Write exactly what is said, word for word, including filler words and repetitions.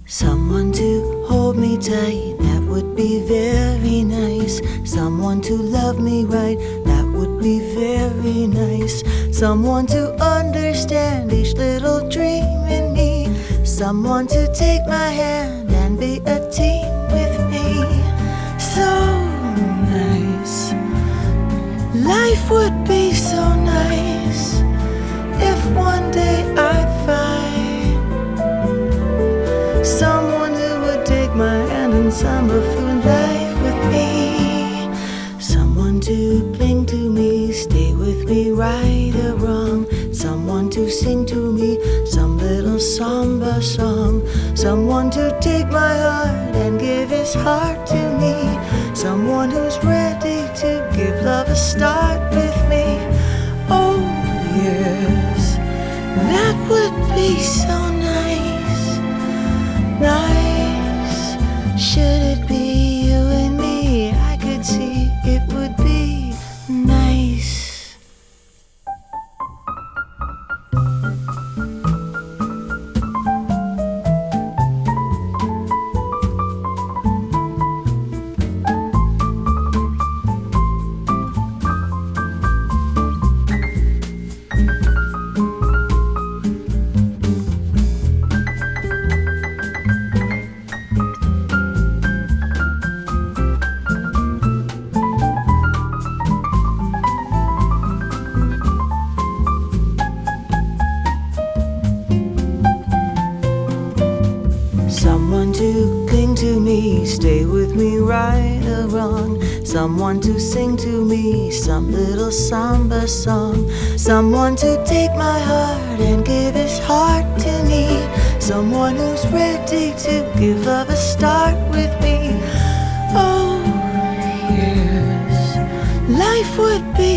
Someone to hold me tight, that would be very nice. Someone to love me right, that would be very nice. Someone to understand each little dream in me. Someone to take my hand and be a team with me. So nice. Life would be so nice if one day I'd find someone who would take my hand and summer through life with me. Someone to cling to me, stay with me right or wrong. Someone to sing to me some little samba song. Someone to take my heart and give his heart to me. Someone who's ready to give love a start with me. Oh yes, that would be so nice. Nice. Should it be you and me, I could see it would be nice. Someone to cling to me, stay with me right or wrong. Someone to sing to me some little samba song. Someone to take my heart and give his heart to me. Someone who's ready to give love a start with me. Oh yes, life would be